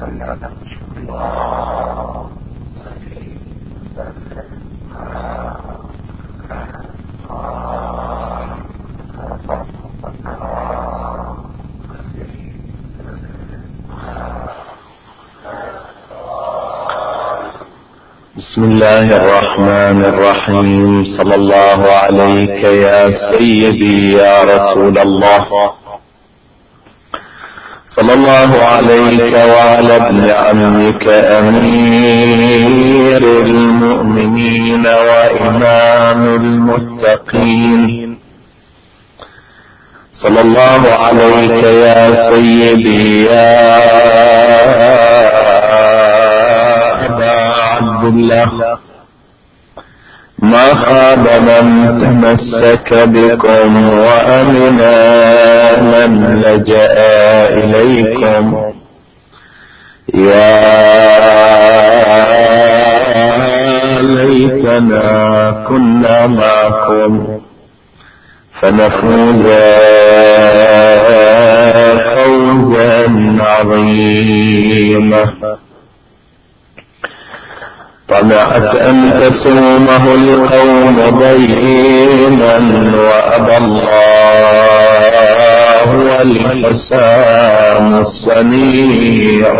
صل على بسم الله الرحمن الرحيم. صلى الله عليك يا سيدي يا رسول الله، صلى الله عليك وعلى ابن عمك أمير المؤمنين وإمام المتقين، صلى الله عليك يا سيدي يا أبا عبد الله. ما خاب من تمسك بكم وأمنا من لجأ إليكم. يا ليتنا كنا معكم فنفوز فوزا عظيما. طمعت أن تسومه القوم ضيما وأبى الله والحسام الصنيع.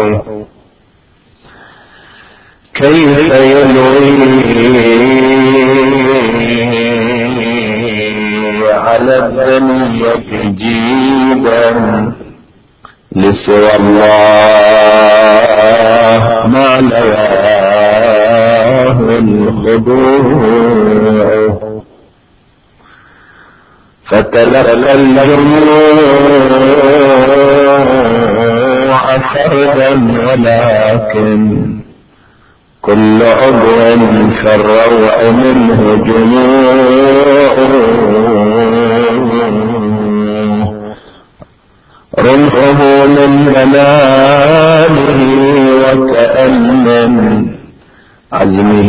كيف يلوي على الدنيا جيدا لسوى الله ما لواه الخضوع. فتلقى الجموع فردا ولكن كل عضو في الروع منه جموع. رمحه من منامه وكأن من عزمه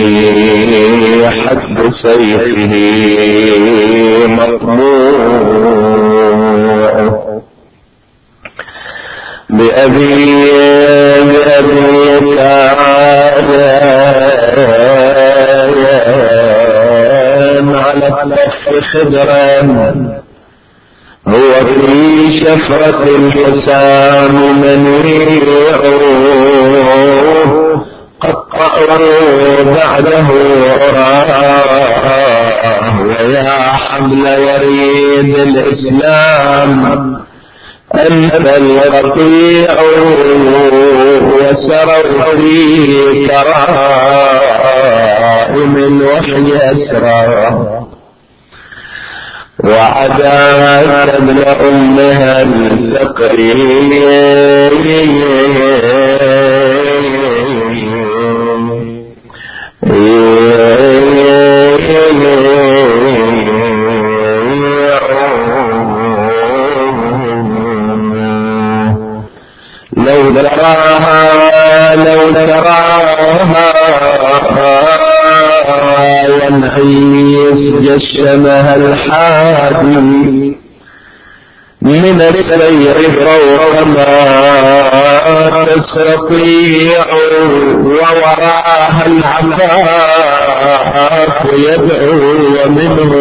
حد سيفه مطموع. بأبيك على الطف خضرا هو في شفرة الحسام منيع. قطعوا بعده أراه ويا حمل وريد الإسلام أنت القطيع. وسروا في كرائم الوحي أسرى وعداك ابن أمها التقرير. لو تراها ينعيس جشمها الحادي من السير فوق ما تستطيع. ووراها العفاف يدعو ومنه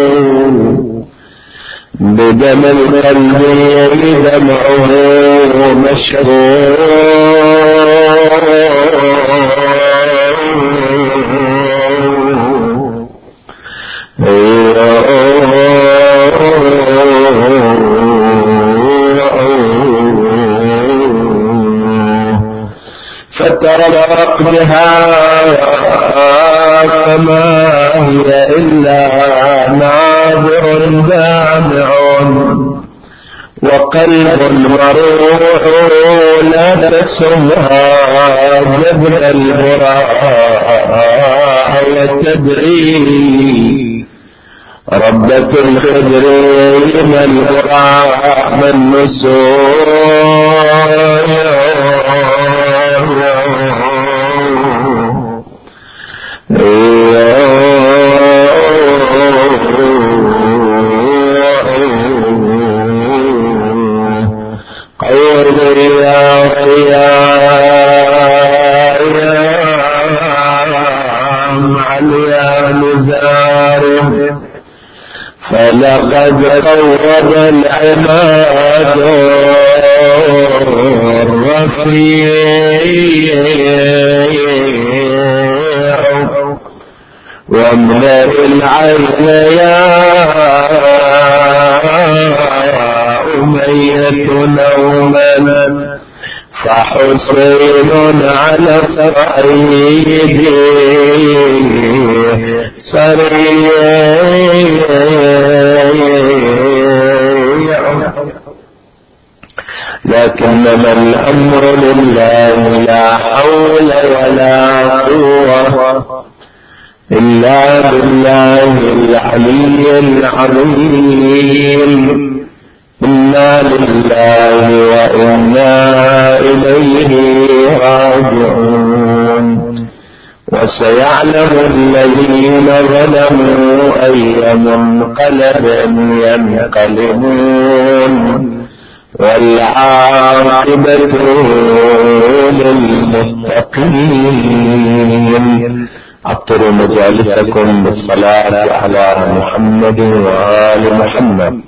بدم القلب دمعه مشهور. فترق بها فما هي إلا ناظر دامع وقلب مروع. لا تسمها جبل البراء وتدعي ربة الخضر من وراء من نسوع. قول يا لقد قوض العماد الرفيع واملأ العين يا أمية نوما فحسين على الصعيد سريع لكنما الأمر لله لا حول ولا قوة إلا بالله العلي العظيم. إنا لله وإنا إليه راجعون. وسيعلم الذين ظلموا أي منقلب ينقلبون والعاقبة للمتقين. عطروا مجالسكم بالصلاة على محمد وآل محمد.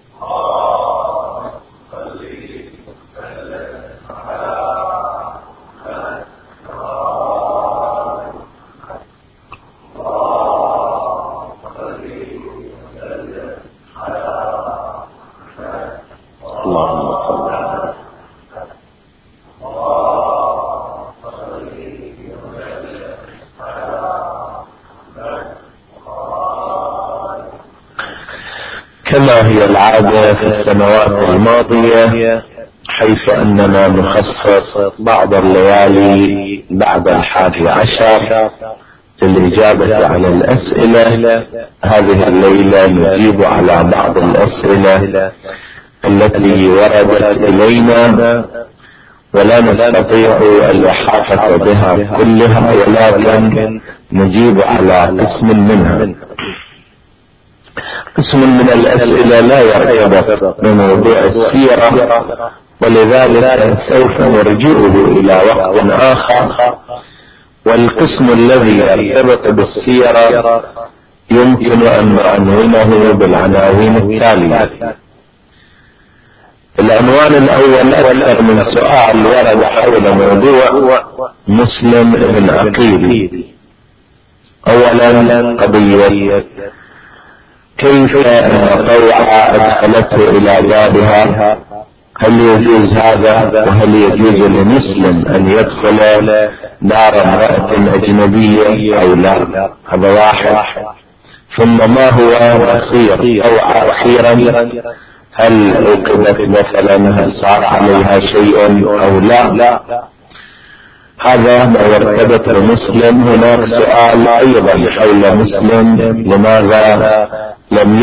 كما هي العادة في السنوات الماضية، حيث أننا نخصص بعض الليالي بعد 11 للإجابة على الأسئلة. هذه الليلة نجيب على بعض الأسئلة التي وردت إلينا ولا نستطيع الإحاطة بها كلها، ولكن نجيب على قسم منها. قسم من الأسئلة لا يرتبط بموضوع السيرة، ولذلك سوف نرجعه إلى وقت آخر. والقسم الذي يرتبط بالسيرة يمكن أن نعنونه بالعناوين التالية. العنوان الأول: أكثر من سؤال ورد حول موضوع مسلم بن عقيل. أولا، قضية كيف أن طوعة أدخلته إلى بابها، هل يجوز هذا؟ وهل يجوز لمسلم أن يدخل دار امرأة أجنبية أو لا؟ هذا واحد. ثم ما هو مصير طوعة أخيرا؟ هل عوقبت مثلا؟ هل صار عليها شيء أو لا؟ هذا ما يرتبط بمسلم. هناك سؤال أيضا حول مسلم: لماذا لم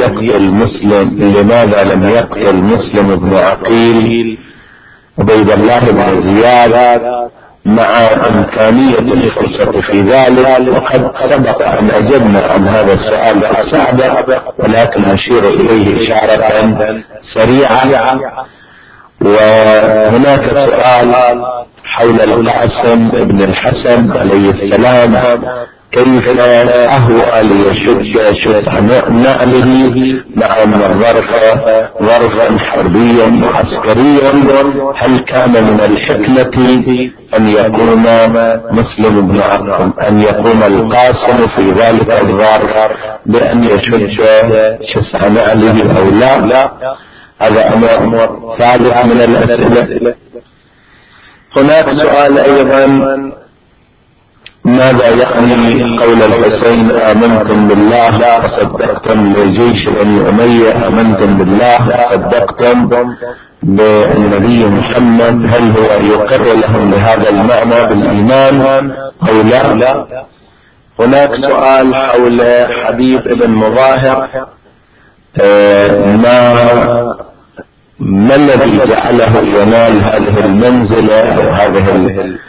يقتل مسلم بن عقيل عبيد الله بن زياد مع إمكانية الفرصة في ذلك؟ وقد سبق أن أجبنا عن هذا السؤال السابق، ولكن أشير إليه إشارة سريعة. وهناك سؤال حول القاسم بن الحسن عليه السلام: كيف أهوى ليشد شسع نعله مع أن الظرف ظرفا حربيا عسكريا؟ هل كان من الحكمة أن يكون مسلم بن عقيل أن يكون القاسم في ذلك الظرف بأن يشد شسع نعله أو لا؟ هذا أمر ثالث من الأسئلة. هناك سؤال أيضا: ماذا يعني قول الحسين آمنتم بالله وصدقتم لجيش بني أمية؟ آمنتم بالله وصدقتم بالنبي محمد، هل هو يقر لهم بهذا المعنى بالإيمان أو لا؟ هناك سؤال حول حبيب بن مظاهر: ما الذي جعله ينال هذه المنزلة أو هذه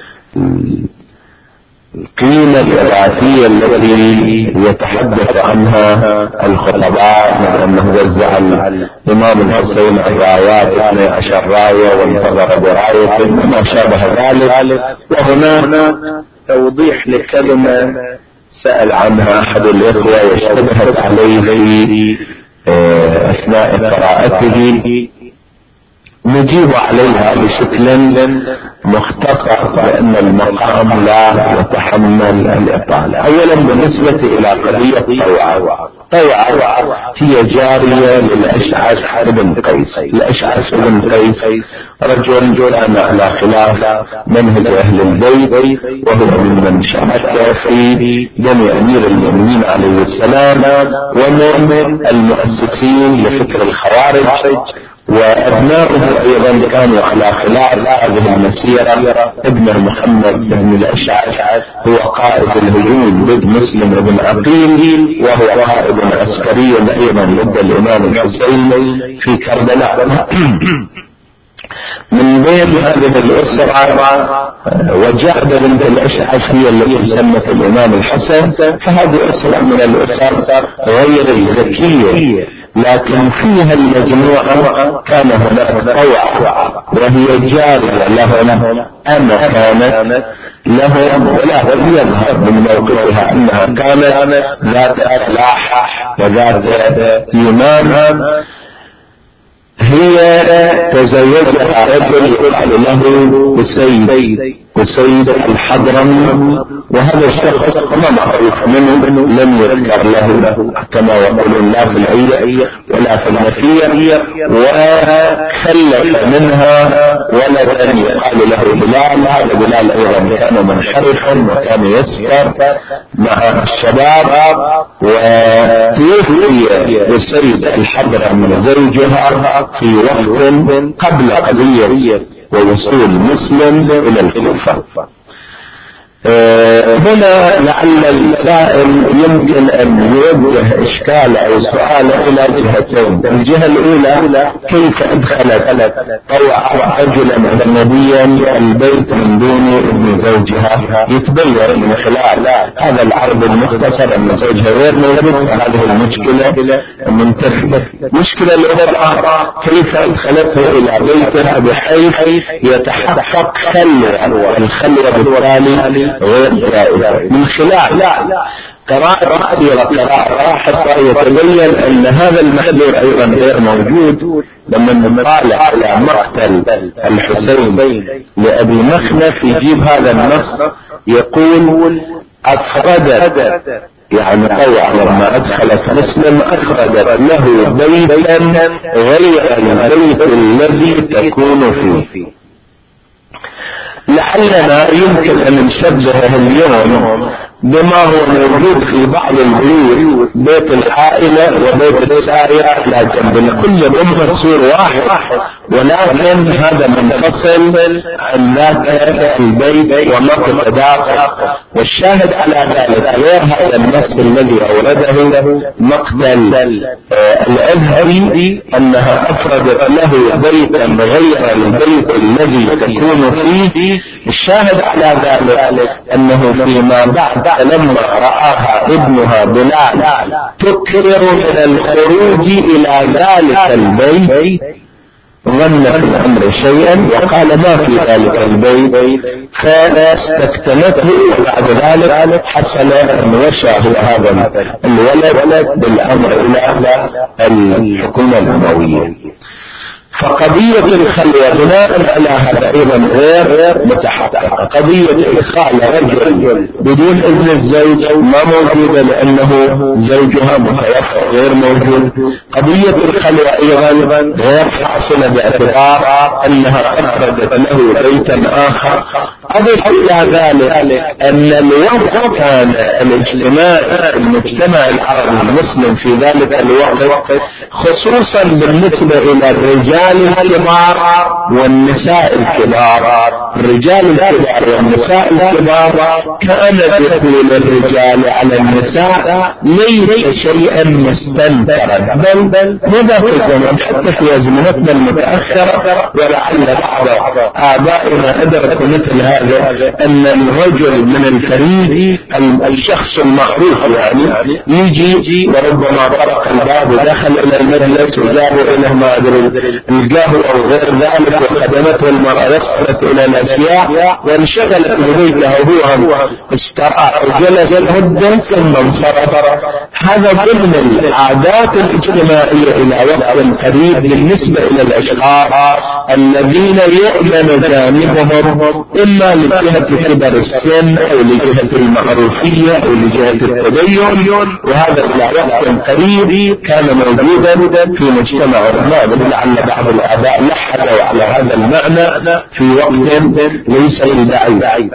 القيمة الإرادية التي يتحدث عنها الخطباء، من أنه وزع الإمام الحسين الرايات 12 راية وانتظر براية وما شابه ذلك. وهنا توضيح لكلمة سأل عنها أحد الإخوة واشتبهت عليه في أثناء قراءته نجيب عليها بشكل مختصر لأن المقام لا يتحمل الإطالة. أولا بالنسبة إلى قضية طوعة هي جارية للأشعث بن قيس. الأشعث بن قيس رجل كان على خلاف منهج أهل البيت، وهو ممن شارك في دم أمير المؤمنين عليه السلام، ومن المؤسسين لفكر الخوارج، وأبناؤه أيضا كانوا على خلاف هذه المسيرة. ابن محمد بن الأشعث هو قائد الهجوم ضد مسلم بن عقيل، وهو قائد عسكري أيضا ضد الإمام الحسين في كربلاء. من بين هذه الأسرة وجعد بنت الأشعث هي التي سمت الإمام الحسن، فهذه أسرة من الأسر غير الذكية، لكن فيها المجموعة كان هناك طوعة وهي جارية لهم، أما كانت لهم ولا يظهر من موقفها أنها كانت ذات أفلاح وذات إيمان. هي تزوجها رجل يقال له أسيد الحضرمي، وهذا الشخص ما معروف منه، لم يذكر له كما يقولون لا في العيلة ولا في النفية، وخلف منها ولدا يقال له بلال. هذا بلال أيضا كان منحرفا وكان يسكر مع الشباب، وتوفي أسيد الحضرمي زوجها في وقت قبل قضية ووصول مسلم إلى الكوفة. هنا لعل السائل يمكن أن يوجه إشكال أو سؤال إلى جهتين. الجهة الأولى: كيف أدخلت طوعة رجلا أجنبيا البيت من دون ابن زوجها؟ يتبين من خلال هذا العرض المختصر أن زوجها غير موجود، فهذه المشكلة منتفية. المشكلة الأخرى: كيف أدخلته إلى بيتها بحيث يتحقق خلوة، الخلوة بالتالي غير جائزة. من خلال قراءة راحة يتبين أن هذا المحذور أيضا غير موجود. لما نطالع على مقتل الحسين لأبي مخنف يجيب هذا النص يقول: أفردت يعني طوعا لما أدخلت مسلم أفردت له بيتا غير البيت الذي تكون فيه. لعلنا يمكن أن نشبهه اليوم بما هو موجود في بعض البيوت، بيت العائلة وبيت السارية، لكن بالكل ضمن سور واحد، ولكن هذا منفصل عن ذاك البيت ومقت داخل. والشاهد على ذلك غير هذا النص الذي أورده مقتل الأزهري أنها أفردت له بيتا غير البيت الذي تكون فيه. الشاهد على ذلك أنه فيما بعد لما رآها ابنها بلال تكرر من الخروج إلى ذلك البيت ظن في الأمر شيئا وقال ما في ذلك البيت، فاستكتمته، وبعد ذلك حصل أن وشى هذا الولد بالأمر إلى الحكومة الأموية. فقضية الخلوة بناء على هذا أيضا غير متحققة. قضية إدخال رجل بدون إذن الزوج ما موجودة لأنه زوجها متوفى غير موجود. قضية الخلوة أيضا غير حاصلة باعتبار أنها أفردت له بيتا آخر. أضف إلى ذلك أن الوقت كان المجتمع العربي المسلم في ذلك الوقت خصوصا بالنسبة إلى الرجال الكبار والنساء الكبار. الرجال الكبار والنساء الكبار كان دخول الرجال على النساء ليس شيئا مستنكرا، بل ماذا في الزمن حتى في أزمنتنا المتأخرة، ولعل بعض آبائنا أدركوا مثل هذا ان الرجل من الفريق الشخص المعروف يعني يجي وربما طرق الباب ودخل الى المجلس وجابوا اليه ما ادري القهوة او غير ذلك وخدمته المرأة وصلت الى الاشياء وانشغلت ببيته وهو استراح وجلس مدة ثم انصرف. هذا ضمن العادات الاجتماعية الى وقت قريب بالنسبة الى الاشخاص الذين يؤمن جانبهم اما لجهة كبر السن او لجهة المعروفية او لجهة التدين، وهذا الى وقت قريب كان موجودا في مجتمعنا، لعل بعض الاباء لحقوا على هذا المعنى في وقت ليس بداعي.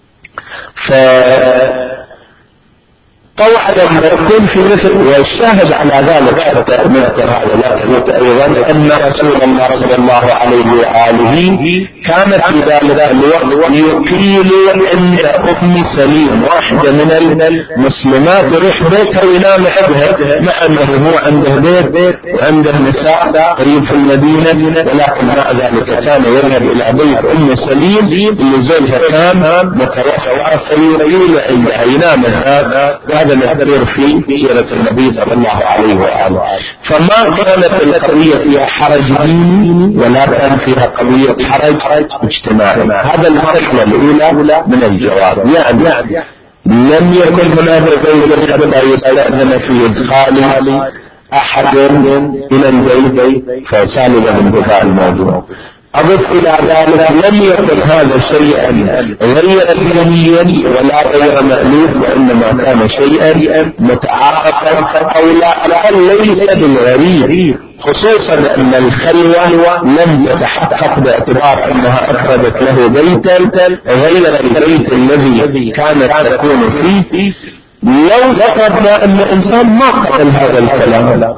طبعا لما يكون في مثل، والشاهد على ذلك حتى نذكر هذا لا تفوت ايضا ان رسول الله صلى الله عليه واله كان في ذلك الوقت يقيل عند ام سليم واحده من المسلمات يروح بيتها وينام عندها، مع انه هو عنده بيت وعنده نساء قريب في المدينه، ولكن مع ذلك كان يذهب الى بيت ام سليم اللي زوجها كان متوفى فيقيل عندها ينام هذا الأثر في سيرة النبي صلى الله عليه وآله. فما كانت القضية فيها حرج ديني ولا كان فيها قضية حرج اجتماعي. هذا الخطوة الأولى من الجواب، يعني لم يكن هناك زوج حتى يستأذن في إدخال أحد إلى البيت فسالب انتهاء الموضوع. أضف إلى ذلك لم يكن هذا شيئا غير دينيا ولا غير مألوف، وإنما كان شيئا متعارفا أو لا الأقل ليس بالغريب، خصوصا أن الخلوة لم تتحقق باعتبار أنها أخذت له بيتا غير البيت الذي كانت تكون فيه. لو ذكرنا أن الإنسان ما قبل هذا الكلام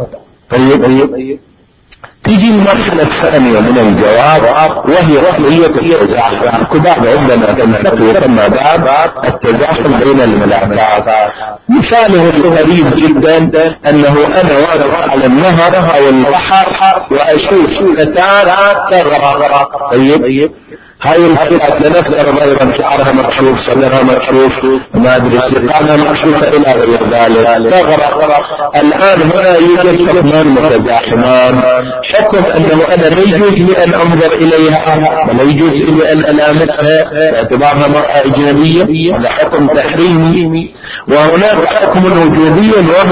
طيب تيجي المرحلة الثانية من الجواب وهي قضية التزاحم. كباب عندنا تنحكي يسمى باب التزاحم بين الملاكات. مثاله القريب جدا انه انا واقف على النهر او البحر واشوف فتاة تغرق. طيب هاي الفتاة لنفترض ايضا شعرها مكشوف، صدرها مكشوف، ما ادري ساقها مكشوفة الى غير ذلك، تغرق. الان هنا يوجد حكمان متزاحمان، حكم انه انا لا يجوز لي ان انظر اليها ولا يجوز لي ان الامسها باعتبارها مرأة اجنبية، هذا حكم تحريمي. وهناك حكم وجوبي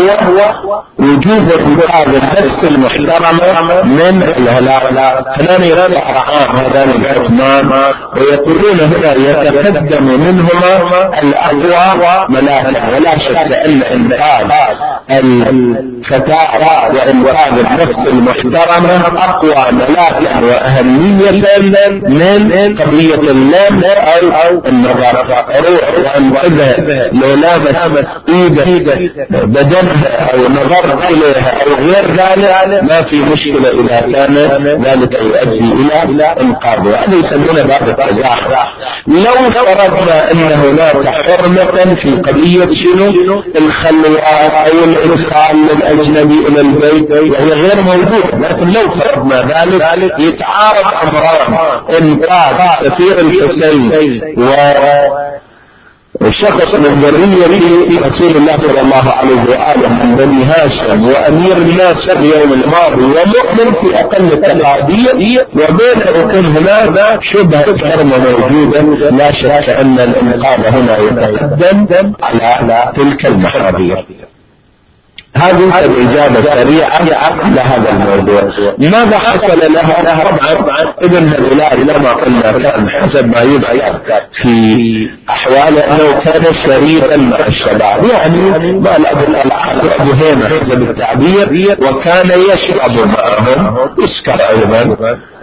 وهو وجوب اتخاذ النفس المحترمة من الهلاك. هنا يرجع رعاه هذان الحكمان ويقولون هنا يتقدم منهما الأقوى ملاكا، ولا شك أن إنقاذ الفتاة وإنقاذ النفس المحترمة أقوى ملاكا وأهمية من قضية اللام أو النظر. روح وأنقذها لو لامس إيده بدنها أو نظر إليها أو غير ذلك ما في مشكلة إذا كان ذلك يؤدي إلى إنقاذها. هذا يسمونه باب التزاحم. لو فرضنا أن هناك حرمة في قضية شنو الخلوة أو الإدخال للأجنبي إلى البيت وهي غير موجودة، لكن لو فرضنا ذلك يتعارض أمران: إنقاذ سفير الحسين الشخص من ذرية رسول الله صلى الله عليه وآله من بني هاشم وأمير الناس في اليوم الماضي ومؤمن في أقل التقادير، وبين يكون هناك شبهة حرمة موجودة. لا شك أن الإنقاذ هنا يتقدم على تلك المحاذير. هذه الإجابة سريعة لهذا الموضوع. ماذا حصل لها؟ طبعا ابن هلال لما قلنا كان حسب ما يذكر في أحواله أنه كان شريكا مع الشباب، يعني ما الأب هيمة حسب التعبير، وكان يشرب معهم، يسكر أيضا.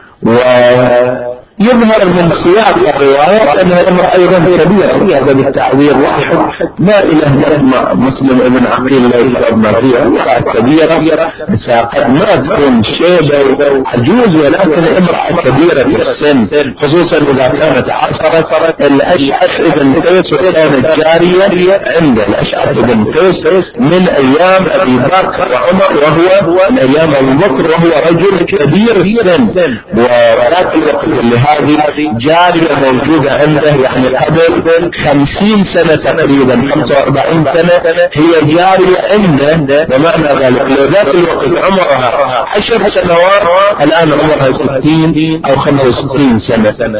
يظهر من سياق الرواية أنها امرأة أيضا كبيرة هذا بالتعبير واحد، ما إله نسمع مسلم ابن عقيل لا يشربنا فيها، امرأة كبيرة قد ما تكون شيبة عجوز ولكن امرأة كبيرة في السن، خصوصا إذا كانت عصرت الأشعث ابن قيس وكانت جارية عند الأشعث ابن قيس من أيام أبي بكر وعمر، وهو من أيام أبي بكر وهو رجل كبير السن، ولكن هذه جارية موجودة عنده، يعني قبل 50 سنة تقريبا 45 سنة هي جارية عنده، بمعنى ذلك لو ذات الوقت عمرها 10 سنوات الآن عمرها 60 أو 65 سنة.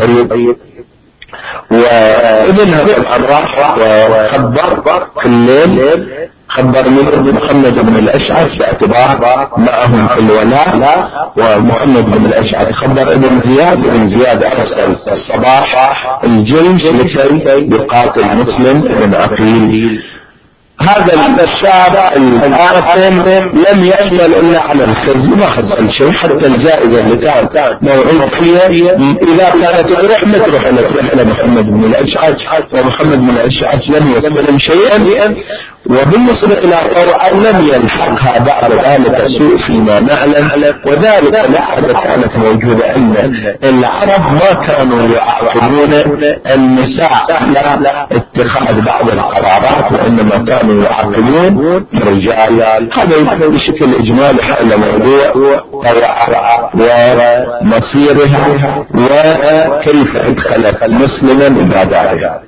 وابنها طبعا راح وخبر في الليل، خبر من محمد بن الأشعث باعتبار معهم في الولاء، ومحمد بن الأشعث خبر ابن زياد أرسل الصباح الجيش لكي يقاتل مسلم بن عقيل. هذا الشاب الآثم لم يحمل إلا على الخزي، ما حصل شيء، حتى الجائزة اللي كانت موعود فيها إذا كانت تروح إلى محمد بن الأشعث، ومحمد بن الأشعث لم يستلم شيئا. وبالنسبة إلى طوعا لم يلحقها بعد ذلك سوء فيما نعلم، وذلك لحظة كانت موجودة أن العرب ما كانوا يعقلون النساء على اتخاذ بعض القرارات، وإنما كانوا يعقلون الرجال. هذا بشكل إجمالي حول موضوع طوعا ومصيرها وكيف ادخلت مسلما إلى دارها.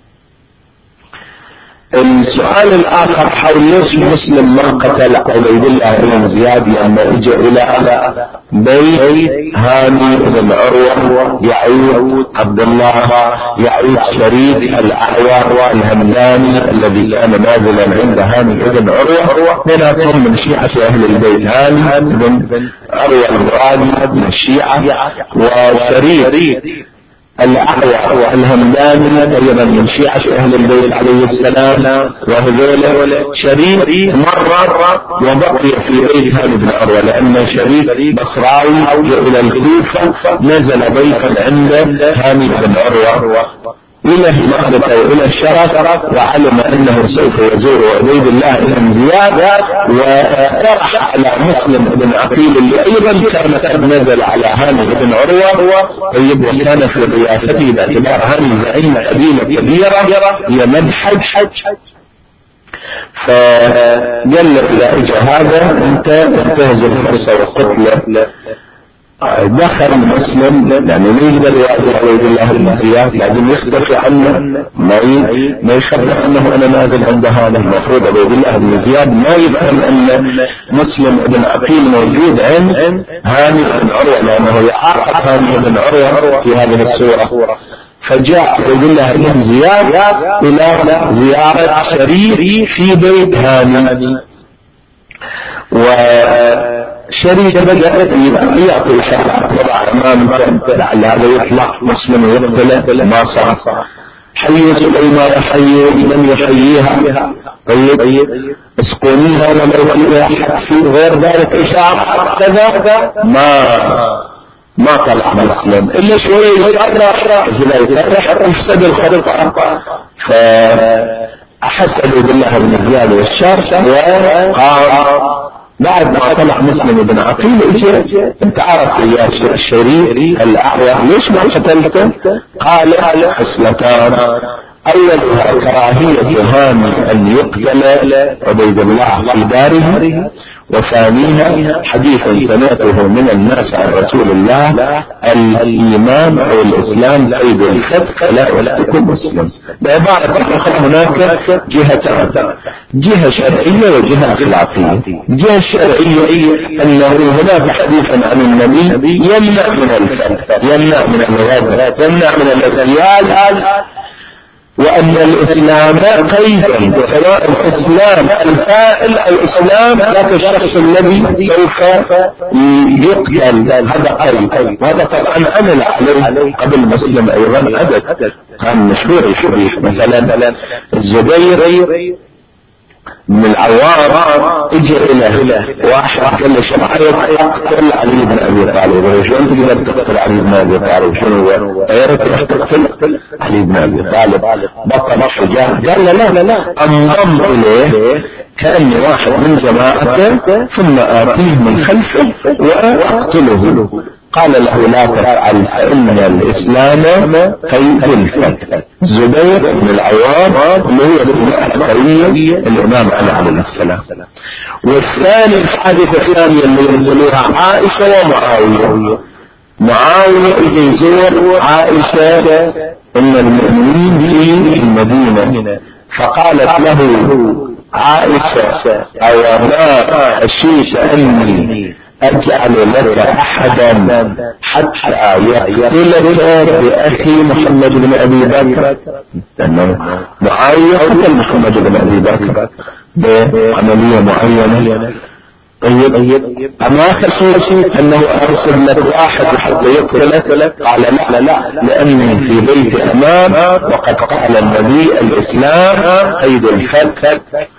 السؤال الآخر حول ليش مسلم ما قتل عبيد الله بن زياد لما اجى إلى بيت هاني بن عروة يعود عبد الله، يعود شريك الأعور الهمداني الذي كان نازلا عند هاني بن عروة، منهم من شيعة أهل البيت، هاني بن عروة المرادي من الشيعة، وشريك الأعور الهمداني أيضا من شيعة أهل البيت عليه السلام، وهذول شريك مرة وبقي في بيت هاني بن عروة، لأن شريك بصراوي إلى الكوفة نزل ضيفا عند هاني بن عروة إلى المعرفة وإلى الشرف، وعلم أنه سوف يزور عبيد الله بن زياد، وطرح على مسلم بن عقيل اللي أيضا كان قد نزل على هاني بن عروة، وكان في ضيافته باعتبار هاني زعيم قبيلة كبيرة هي مدحج، فقال له إذا اجى هذا أنت انتهز الفرصة وقتله. دخل مسلم يعني ما يقدر يواجه عبيد الله بن زياد، لازم يختفي عنه، ما يخبر انه انا نازل عند هذا. المفروض عبيد الله بن زياد ما يفهم ان مسلم بن عقيل موجود عند هاني بن عروة، لانه يعرف هاني بن عروة في هذه الصورة. فجاء عبيد الله بن زياد الى زيارة شريك في بيت هاني، شريك بدأ يعطي شرع وضع امامك لعل هذا يطلع مسلم ويقتله، ما صار. حيوا سليمان حيوا لم يحييها، طيب اسقونيها ولم يحييها حتى غير ذلك اشعار كذا، ما طلع مسلم الا شويه يتأرح يفسد الخلق. فأحس عبيد الله بن زياد والشر وقال بعد ما طلع مسلم بن عقيل اجى انت عرفت يا الشريك الأعور ليش ما قتلته؟ قال خصلتان، اولها كراهية هاني ان يقتل عبيد الله في داره، وثانيها حديثا سمعته من الناس عن رسول الله الايمان او الاسلام قيد الفتح ولا يكون مسلم. بعبارة اخرى هناك جهتان، جهة شرعية وجهة اخلاقية. الجهة الشرعية انه هناك حديثا عن النبي يمنع من الفتح، يمنع من الغدر، يمنع من الاغتيال، وأن الإسلام قيدا، سواء الإسلام الفاعل أو الإسلام ذاك الشخص الذي سوف يقتل، هذا قيد. وهذا طبعا عمل عليه قبل مسلم أيضا عدد، كان مشهور الحديث مثلا الزبير من العوام اجى الى واحد قال له شو رايك اقتل علي بن ابي طالب؟ شلون تقدر تقتل علي بن ابي طالب؟ شنو هو؟ غيرك تقتل علي بن ابي طالب؟ بطل الشجاع. قال له لا، انضم اليه كأني واحد من جماعته ثم آتيه من خلفه وأقتله. قال له لا تفعل فإن الإسلام قيد الفتح. زبير بن العوام اللي هو القوي الإمام عليه السلام. والثاني الحادثة الثانية اللي ينقلوها عائشة ومعاوية. معاوية يزور عائشة ان المؤمنين في المدينة، فقالت له عائشة او ما خشيت اني اجعل لك احدا حتى يقتلك باخي محمد بن ابي بكر، لانه معاوية قتل محمد بن ابي بكر بعملية معينة. طيب اما خشيت انه ارسل لك واحد حتى يقتلك؟ قال لا لاني في بيت امان، وقد قال النبي الاسلام قيد الفتح،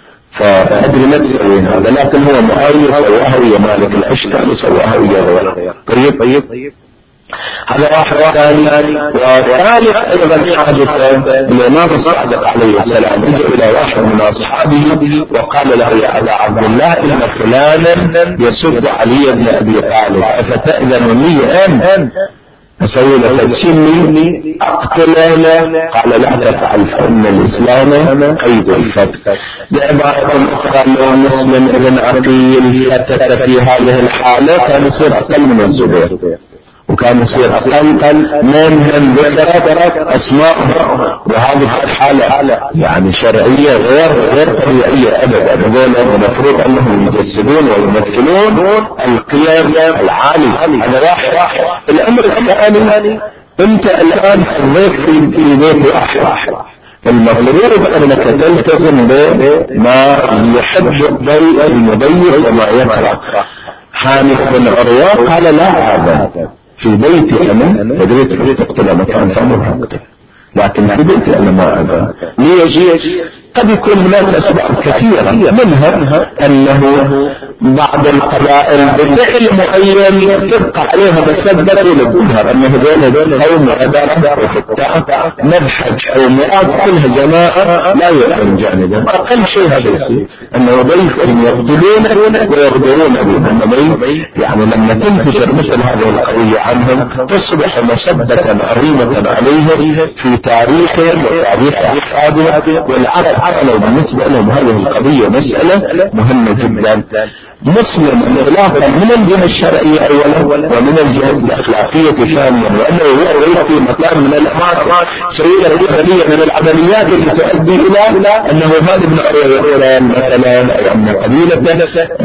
فأدري ما تسوين هذا. لكن هو معاوية سواها ويا مالك الاشتري سواها ويا غيره. طيب هذا واحد ثاني. وثالث ايضا حادثة الامام الصادق عليه السلام اجى الى واحد من اصحابه وقال له يا ابا عبد الله ان فلانا يسب علي بن ابي طالب، افتأذن لي ان اسوي له تجسيمي اقتله؟ قال لا تفعل فان الاسلام قيد الفتح. بعبارة اخرى لو مسلم ابن عقيل فتت في هذه الحالة كان يصير اقل من الزبير، وكان يصير اقل من ذكرت اسماء، وهذه الحالة يعني شرعية غير طبيعية ابدا. المفروض انهم يجسدون ويمثلون القيم العالي. هذا واحد. الامر الثاني، انت الان حظيت في بيت واحد، المفروض انك تلتزم بما يحب المبين وما يكره. حامد بن عروة قال لا هذا في بيتي انا قدرت تقتل مكان فامر اقتل، لكن في بيتي انا ما ابى. ليجي قد يكون هناك اسباب كثيرة، منها انه بعض القبائل بفعل معين تبقى عليها مسبة للظهر، انه هذول قوم عبارة وفتاة نبحج او مئات كلها جماعة لا يؤمن جانبا. اقل شيء هذا يصير انه ضيف يقتلون ويغدرون بهم، يعني لما تنتشر مثل هذه القضية عنهم تصبح مسبة عظيمة عليهم في تاريخهم وتاريخ احفادهم. والعرب عقلوا بالنسبة لهم هذه القضية مسألة مهمة جدا. مسلم انطلاقا من الجهة الشرعية اولا ومن الجهة الاخلاقية ثانيا، وانه هو في مكان من الامارات سيئة عملية من العمليات التي تؤدي الى انه هذا ابن عروة مثلا او ان قبيلة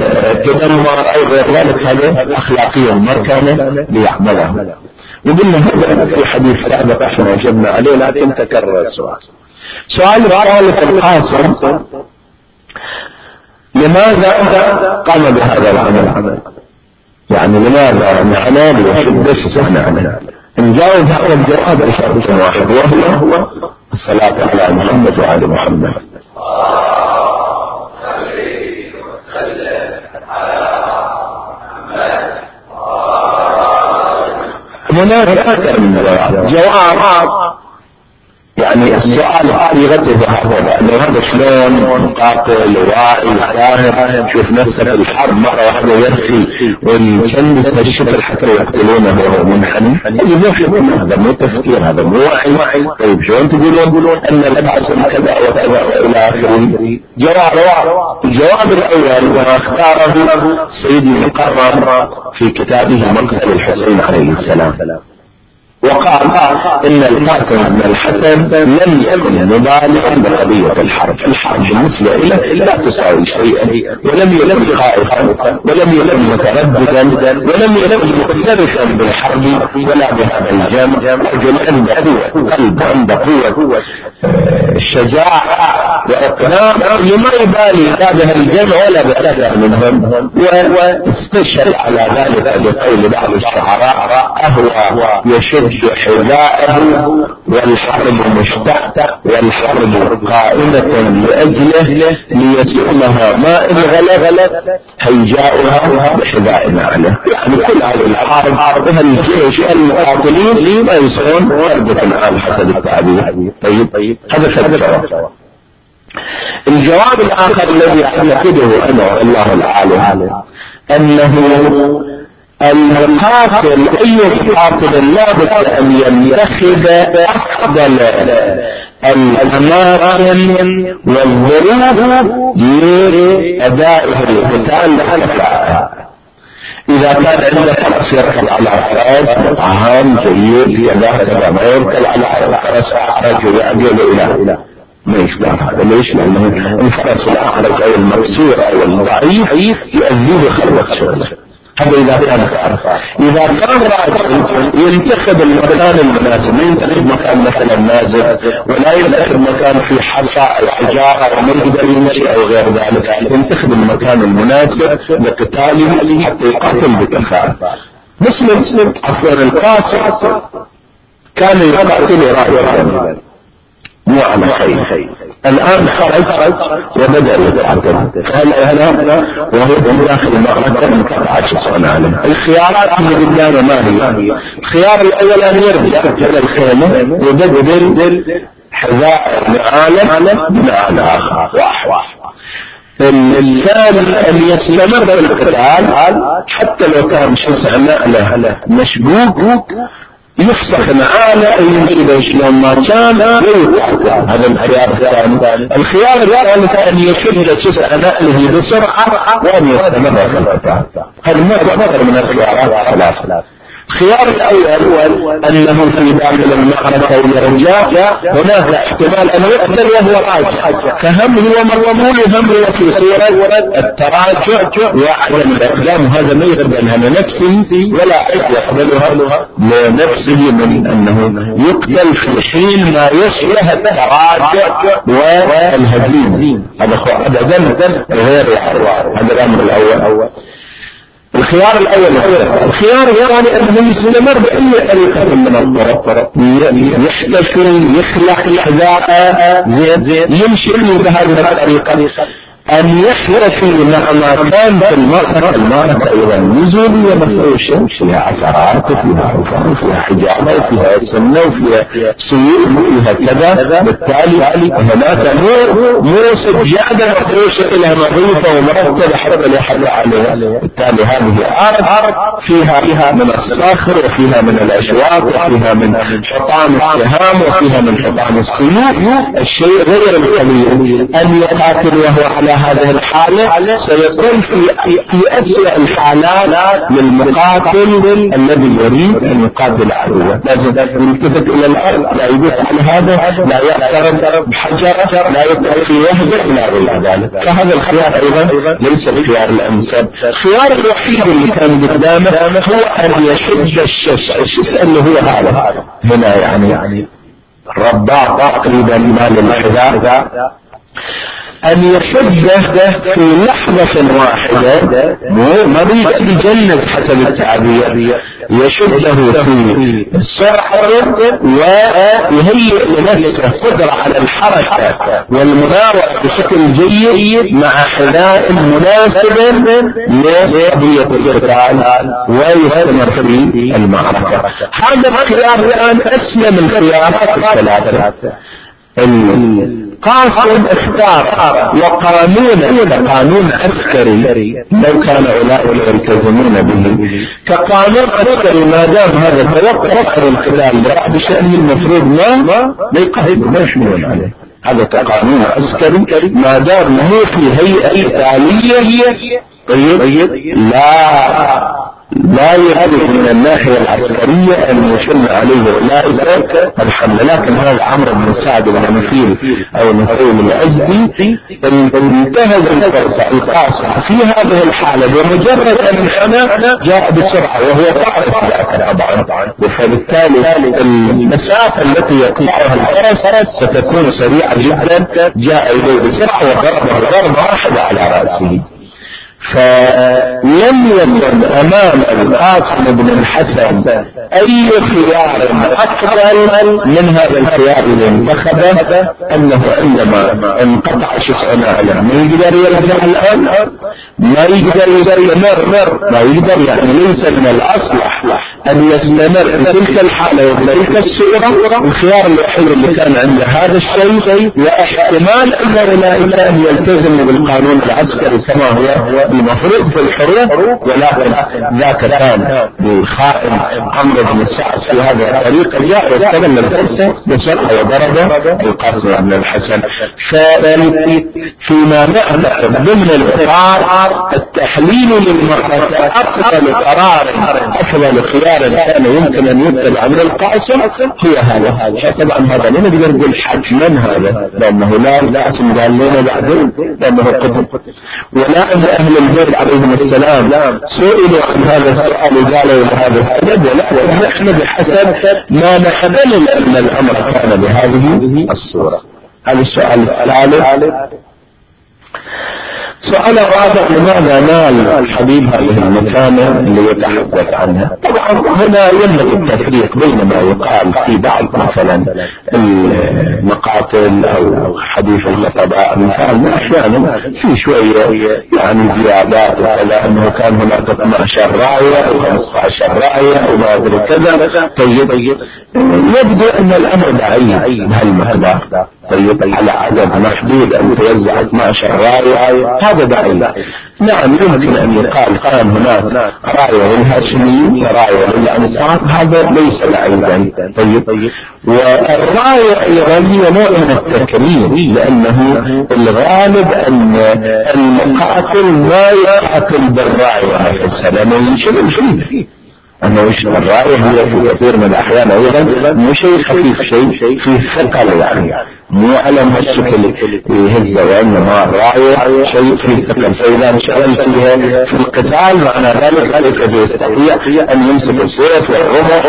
تدمر او غير ذلك، هذا اخلاقيا مركنة ليعملها. وقلنا هذا في حديث سابق احنا جبنا عليه، لكن تكرر سؤال الثالث القاسم، لماذا قام بهذا العمل؟ يعني لماذا نحن ليش صنعنا؟ نجاوب هذا الجواب بشرط واحد، وهو الصلاة على محمد وعلى محمد. هناك أكثر من جواب. يعني السؤال صيغته هكذا، انه هذا شلون مقاتل واعي فاهم شوف نفسه في الحرب مرة واحدة يرخي ويشنس هالشكل حتى يقتلونه وهو منحني؟ هذا مو تفكير، هذا مو وعي. طيب شلون تقولون ان الابعث كذا وكذا والى اخره؟ الجواب الاول واختاره سيدي المقرر في كتابه مقتل الحسين عليه السلام، وقال ان القاسم بن الحسن لم يكن مبالغا بقضية الحرب بالنسبة له لا تساوي شيئا، ولم يكن خائفا ولم يكن مترددا ولم يكن مختلفا بالحرب ولا بهذا الجمع. رجل عنده قوة قلب، عنده قوة الشجاعة واقناع، لما يبالي هذا الجمع ولا بأكثر منهم. واستشهد على ذلك بقول بعض الشعراء اهوى يشد حذاءه والحرب مشتعة والحرب قائمة لأجله ليسؤلها ما إن غلب هيجاؤها بحذاء عليه. يعني كل هذه الحرب الجيش المقاتلين ما يسعون وردة على حسب التعبير. طيب هذا الجواب. الجواب الآخر الذي أعتقده أنا والله العالم انه المقاتل اي مقاتل لابد ان يتخذ افضل الاماكن والظروف لاداء القتال. إذا كان عنده فرس يركب على فرس طعام جيد كذا ما يركب على فرس أعرج ويعجل إلى ما يشبه هذا. ليش؟ لأنه الفرس الأعرج أو المكسور أو الضعيف يؤذيه خلوة شغله. هذا إذا كان فرس. إذا كان راجل ينتخب المكان المناسب، ما ينتخب مكان مثلا نازل، ولا ينتخب مكان في حصى أو حجارة وما يقدر يمشي أو غير ذلك، ينتخب المكان المناسب لقتاله حتى يقاتل بكفاءة. مسلم عفوا القاسم كان يقاتل راجلا مو على خير. الآن خرج وبدأ يتعدل، فهل وهو داخل المعركة انقطع شخصا عليه. الخيارات اللي قدامه ما هي؟ الخيار الأول أن يرجع إلى الخيمة ويبدل حذاء نعاله بنعال آخر واحد. الثاني أن يستمر بالقتال حتى لو كان شخص نعله مشبوك يفسخ نعاله يمشي به شلون ما كان ويتعدى. هذا الخيار الثاني. الخيار الثالث أن يشد جزء نعله بسرعة وأن يستمر في القتال. هذا مصدر من الخيارات الثلاثة. الخيار الأول أنه في داخل المعركة يرجع، هناك احتمال أن يقتل وهو راجع، فهم هو مرمول هم هو في صورة التراجع وعدم الإقدام. هذا ما يقبلها لنفسه ولا يقبلها لنفسه من أنه يقتل في حين ما يشبه التراجع والهزيمة. هذا أبدا غير يحرر. هذا الأمر الأول. الخيار الأول. الخيار الثاني أنه يستمر بأي طريقة من الطرق، يحتفل يخلق حذاء يمشي بهذه الطريقة. أن يحتفل مع ما كان في المعركة أيضا نزولية مفروشة فيها عثرات وفيها حفر وفيها حجارة وفيها سنة وفيها سيول وفيها كذا. بالتالي هناك مو سجادة مفروشة إلى نظيفة ومرتبة حتى يحل عليها. بالتالي هذه أرض فيها من الصخر وفيها من الأشواك وفيها من حطام السهام وفيها من حطام السيوف. الشيء غير القليل أن يقاتل وهو على هذه الحالة سيكون في أسوأ الحالات للمقاتل الذي يريد أن يقاتل عدوه. لازم يلتفت إلى الأرض، لا يدوس على هذا، لا يقترب بحجرة، لا يقترب في وهدة، لا غير ذلك. فهذا الخيار أيضا ليس الخيار الأنسب. الخيار الوحيد اللي كان قدامه هو أن يشد الشيء اللي هو هذا هنا يعني الرباط تقريبا مال الحذاء، أن يشده في لحظة واحدة، ما بيجند حسب التعبير، يشده في سرعة ويهيئ لنفسه قدرة على الحركة والمناورة بشكل جيد مع حذاء مناسب لقضية القتال ويستمر في المعركة. هذا الخيار الآن أسلم الخيارات الثلاثة. القاسم اختار وقانون عسكري لو كان أولئك يلتزمون به كقانون عسكري. ما دام هذا توقف الخلال لرعب شأنه المفروض ما يقهد ما يشملون عليه. هذا كقانون عسكري ما دام هو في هيئة إيطالية طيب لا يحدث من الناحية العسكرية أن يشن عليه أولئك الحملة. لكن هذا عمرو بن سعد بن نفيل أو نفيل الأزدي انتهز الفرصة القاصرة في هذه الحالة بمجرد أن الحماة جاء بسرعة وهو تعرف ذلك طبعا، فبالتالي المسافة التي يقطعها الفرس ستكون سريعة جدا. جاء إليه بسرعة وضربه ضربة واحدة على رأسه. فلم يكن أمام القاسم بن الحسن أي خيار أفضل من هذا الخيار اللي انتخبه، أنه عندما انقطع شخصنا على ما يقدر يرجع الآن، ما يقدر يستمر، ما يقدر يعني ليس من الأصلح أن يستمر في تلك الحالة وفي تلك الصورة، الخيار الوحيد اللي كان عند هذا الشيء واحتمال أن أولئك أن يلتزموا بالقانون العسكري كما هو المفروض في الحروب، ولكن ذاك كان بالخائن عمرو بن سعد في هذا الطريق جاء واستغل الفرصة بسرعة وضرب القاسم بن الحسن. فيما نعتقد ضمن الإطار التحليل للمعركة أفضل قرار أفضل خيار كان يمكن أن يتبع من القاسم هو هذا. طبعا هذا لا نقدر نقول حتما هذا لأنه لا أسم قال لنا بعدين لأنه قتل، ولا أن أهل البيت عليهم السلام سئلوا عن هذا السؤال وقالوا لهذا السبب، ولا نحن بحسب ما نحمل أن الأمر كان بهذه الصورة. هذا السؤال الثالث. سؤال الرابع: لماذا نال الحبيب هذه المكانة اللي يتحدث عنها؟ طبعا هنا ينبغي التفريق بين ما يقال في بعض مثلا المقاتل او حديث الخطباء، مثلا احيانا في شوية يعني زيادات وكذا، انه كان هناك 12 راية او 15 راية او ما ادري كذا. طيب يبدو ان الامر بعيد بهالمقدار. طيب على عدد محدود ان توزع 12 راية هذا بعيد. نعم يمكن ان يقال كان هناك راية للهاشميين راية للانصار، هذا ليس بعيدا. طيب والراية ايضا هي نوع من التكريم، لانه الغالب ان المقاتل ما يقاتل بالراية لانه ينشغل فيه، انه يشتغل الراية هي في كثير من الاحيان ايضا مو شيء خفيف، شيء فيه ثقل، يعني مو على هالشكل يهز، وانما الراية شيء فيه ثقل، فاذا انشغل فيها في القتال معنى ذلك ذلك يستطيع ان يمسك السيف والرمح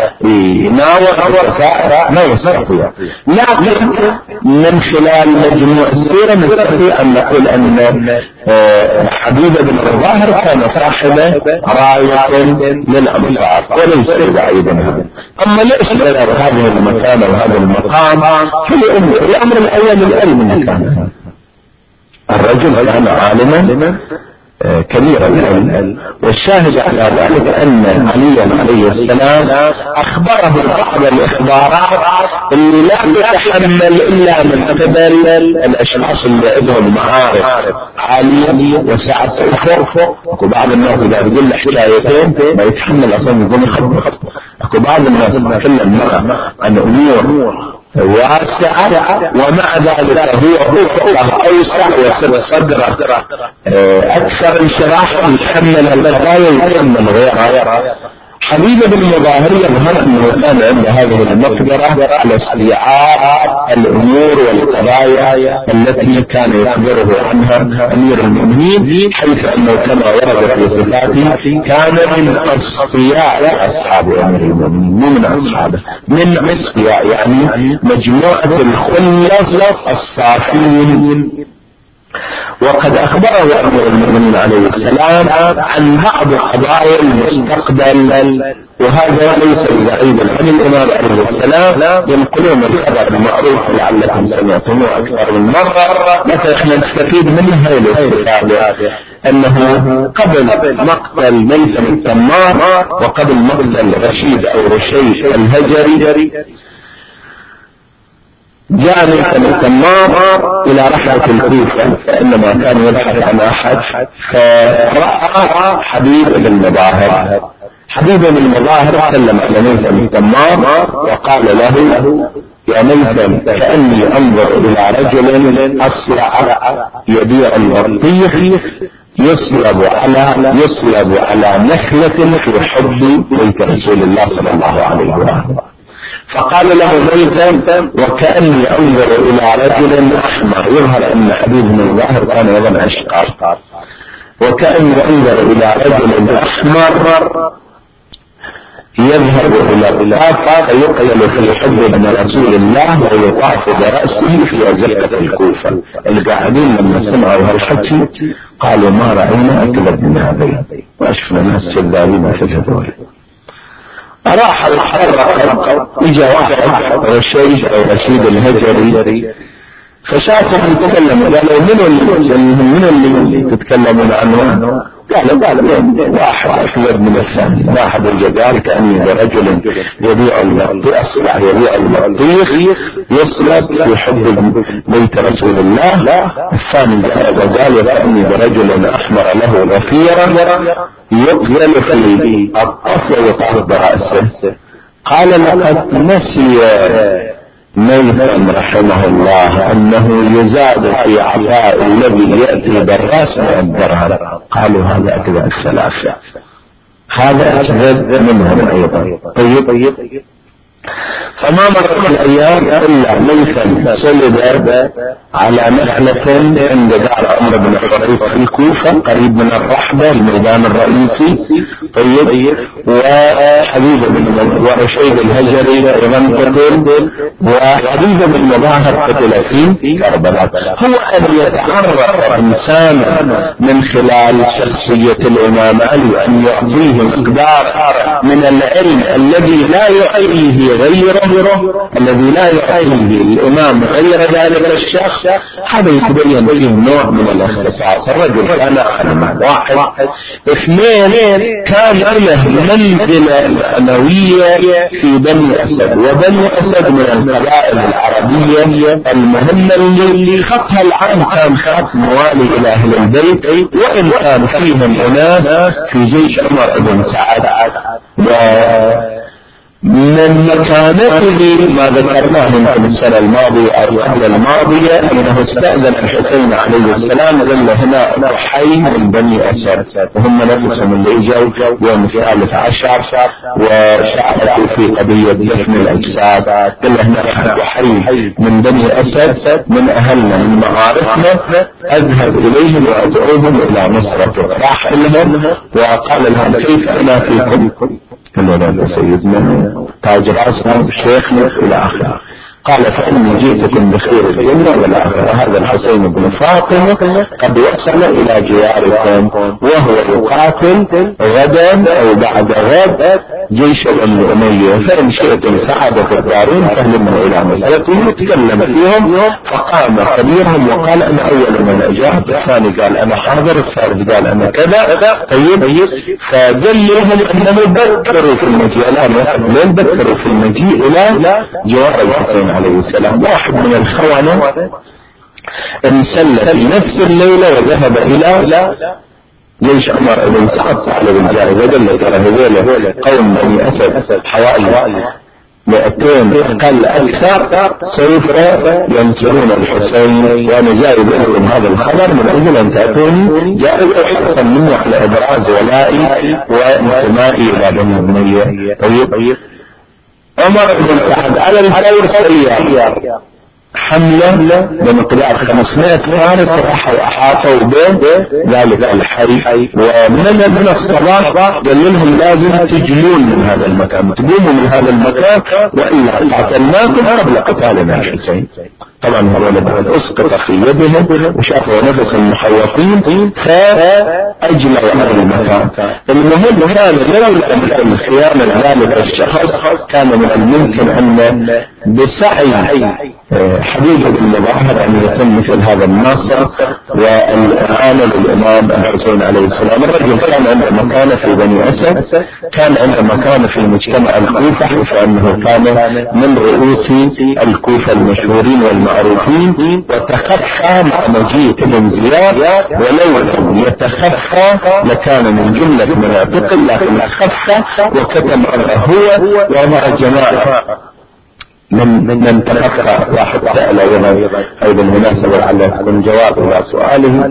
ويناور الكفاء، ما يستطيع. لكن من خلال مجموع السيرة نستطيع ان نقول ان حبيب بن الظاهر كان صاحب راية للأنصار وليس بعيدا. أما ليش هذه المكانة وهذا المقام؟ الأمر الأول العلم المكانة. الرجل كان عالما كبيرا العلم، والشاهد على ذلك أن عليا عليه السلام أخبره بعض الإخبارات اللي لا تتحمل إلا من قبل الأشخاص اللي عندهم معارف عالية وسعة الفرق. أكو بعض الناس إذا يقول حكايتين ما يتحمل أصلا يقول خط. أكو بعض الناس يتكلم عن أمور واسعة ومع ذلك هو أوسع ويصير صدره أكثر انشراحا، يحمل القضايا ويحمل غيرها. حبيب بن المظاهر يظهر أنه كان عنده هذه المقدرة على استيعاب الأمور والقضايا التي كان يخبره عنها أمير المؤمنين، حيث أنه كما ورد في صفاته كان من أصفياء أصحاب أمير المؤمنين، مو من أصحابه، من أصفياء يعني مجموعة الخلص الصافين. وقد أخبره أمير المؤمنين عليه السلام عن بعض قضايا المستقبل، وهذا ليس بعيدا عن الإمام عليه السلام. ينقلون الخبر المعروف لعلكم سمعتموه أكثر من مرة، مثلا احنا نستفيد منها الاستفادة أنه قبل مقتل ميثم التمار وقبل مقتل رشيد أو رشيد الهجري جاء ميثم التمار إلى رحلة الكوفة، فإنما كان يبحث عن أحد، فرأى حبيب بن المظاهر. حبيب بن المظاهر سلم على ميثم التمار وقال له: يا ميثم، كأني أنظر إلى رجل أصلع يبيع البطيخ يصلب على نخلة في حب بيت رسول الله صلى الله عليه وسلم. فقال له ميثم: وكأني أنظر إلى رجل أحمر، يظهر أن حبيب بن المظاهر كان يظن أشقر، وكأني أنظر إلى رجل أحمر يذهب إلى الطاف فيقيل في الحب من رسول الله ويطاف برأسه في أزقة الكوفة. القاعدين لما سمعوا هالحكي قالوا: ما رأينا أكذب من هذين، وأشفنا الناس كذابين في الهدول. راح الحرق، اجا واحد رشيد او رشيد الهجري فشافوا يتكلموا، قالوا من اللي تتكلمون عنه؟ قالوا واحد أكبر من الثاني، واحد الجدار كأني برجل يبيع البطيخ يصلب في حب بيت رسول الله. الثاني قال كأني برجل أحمر له غفيرا يقبل في الطف ويطهر برأسه. قال لقد نسي ميثم رحمه الله أنه يزاد في عطاء الذي يأتي بالراس من الدرهم. قالوا هذا أكذب الثلاثة، هذا أكذب منهم أيضا. طيب فما مرت الأيام إلا ميثم صلب على نخلة عند دار عمرو بن حريث في الكوفة قريب من الرحبة الميدان الرئيسي. طيب وحبيب بن ورشيد الهجري أيضا قتل، وحبيب بن مظاهر قتل في كربلاء. هو أن يتعرف إنسان من خلال شخصية الإمام علي أن يعطيه مقدار من العلم الذي لا يعطيه غيره، الذي لا يعطيه الإمام غير ذلك الشخص، هذا يتبين فيه نوع من الاختصاص. الرجل كان عالما، واحد. اثنين كان له منزلة معنوية في بني أسد، وبني أسد من القبائل العربية المهمة اللي خطها العام كان خط موالي إلى أهل البيت، وإن كان فيهم أناس في جيش عمر بن سعد. من مكانته ما ذكرناه من السنة الماضية أو قبل الماضية أنه استأذن الحسين عليه السلام ظل هنا حي من بني أسد، وهم نفسهم اللي اجوا يوم 13 وشاركوا في قضية دفن الأجساد. قال هنا حي من بني أسد من أهلنا من معارفنا، أذهب إليهم وأدعوهم إلى نصرته. راح لهم وقال لهم كيف أنا فيكم؟ قالوا لا سيدنا تاج راسنا شيخنا إلى آخره. قال فإني جئتكم بخير الدنيا والآخرة. هذا الحسين بن فاطمة قد وصل إلى جواركم وهو يقاتل غدا أو بعد غد جيش بني أمية، فإن شئتم سعادة الدارين فهلموا إلى مسألته. يتكلم فيهم فقام كبيرهم وقال أنا أول من أجاب، الثاني قال أنا حاضر، الثالث قال أنا كذا. طيب فقال لهم أنه بكروا في المجيء، لن بكروا في المجيء إلى جوار الحسين عليه السلام. واحد من الخونة انسل في نفس الليلة وذهب إلى جيش عمر بن سعد على الجاهز، وقال ترى هذول قوم بني أسد حوالي 200 أقل أكثر سوف ينصرون الحسين، وأنا جايب لكم هذا الخبر من أجل أن تأتوني جائز أحسن مني على إبراز ولائي وانتمائي إلى بني أمية. طيب عمر بن سعد على الفور سريع حملة بمقدار 500 فارس راحوا أحاطوا بذلك الحي، ومن الصباح قال لهم لازم تجلون من هذا المكان، تقوموا من هذا المكان وإلا قاتلناكم قبل قتالنا الحسين. طبعا هذول بعد اسقط في يدهم وشافوا نفس المحوطين فأجلوا عن المكان. المهم كان لولا الخيانة ذلك الشخص كان من الممكن أن بسعي حبيب بن مظاهر أن يتم مثل هذا النصر والإعانة للإمام الحسين عليه السلام. الرجل كان عنده مكانة في بني أسد، كان عنده مكانة في مجتمع الكوفة، حيث أنه كان من رؤوس الكوفة المشهورين والمعروفين، وتخفى مع مجيء ابن زياد، ولو يتخفى لكان من جملة من اعتقل، لكن خفى وكتم هو ومع جماعة من تخفى. واحد سأل أيضا المناسبة على تكون جواب إلى سؤاله.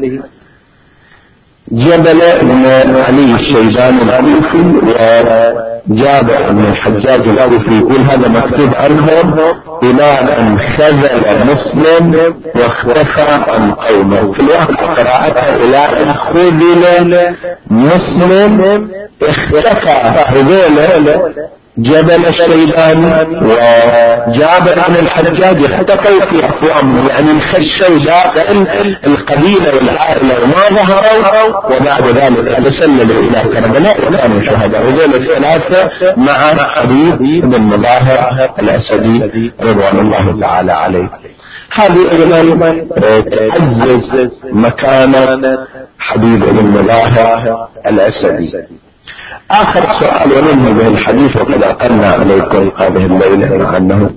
جبل بن علي الشيباني الكوفي وجابر بن الحجاج الكوفي يقول هذا مكتوب عنهم إلى أن خذل مسلم واختفى عن قومه. في الواقع قراءتها إلى أن خذل مسلم اختفى هذول جبل الشيباني وجابر عن الحجاج اختفوا في أقوامهم، يعني انخشوا داخل القبيلة والعائلة وما ظهروا، وبعد ذلك تسللوا إلى كربلاء وكانوا شهداء. هذول الثلاثة مع حبيب بن مظاهر الأسدي رضوان الله تعالى عليه. هذه أيضا تعزز مكانة حبيب بن مظاهر الأسدي. آخر سؤال وننهي به الحديث وقد أقلنا عليكم هذه الليلة عنه: